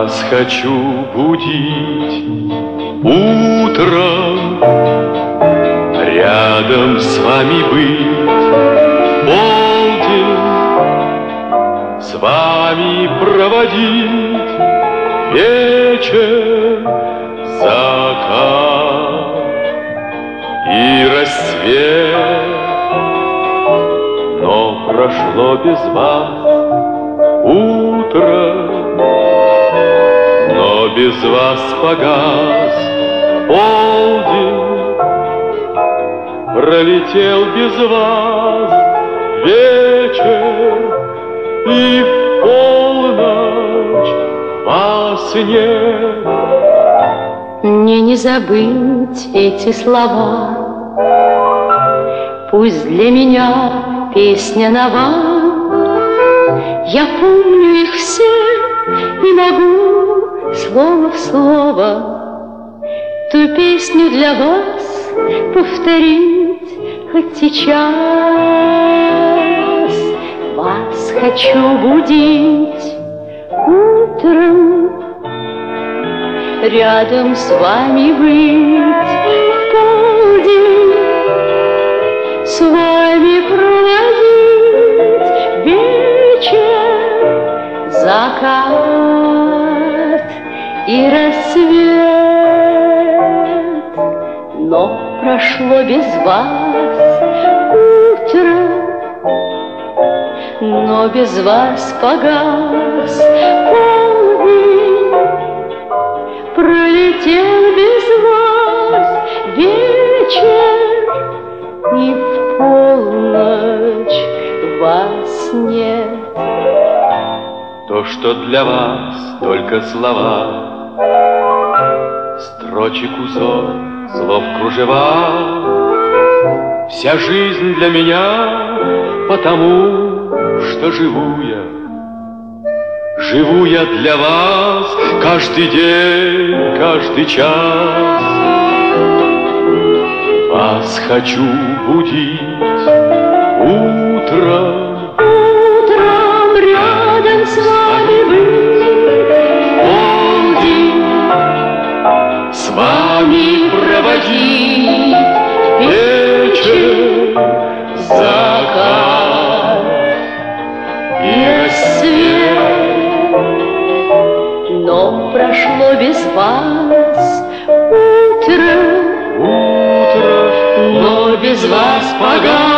Вас хочу будить утром, рядом с вами быть в полдень, с вами проводить вечер, закат и рассвет. Но прошло без вас утро, но без вас погас полдень, пролетел без вас вечер, и в полночь вас нет. Мне не забыть эти слова, пусть для меня песня нова. Я помню их все и могу слово в слово ту песню для вас повторить хоть сейчас. Вас хочу будить утром, рядом с вами быть в полдень, с вами проводить вечер, закат и рассвет. Но прошло без вас утро, но без вас погас полдень, пролетел без вас вечер, и в полночь вас нет. То, что для вас только слова, строчек узор, слов кружева, вся жизнь для меня, потому что живу я для вас каждый день, каждый час. Вас хочу будить утром, Рядом с вами быть в полдень, с вами проводить вечер, закат и рассвет. но прошло без вас утро, Утро, но без вас погас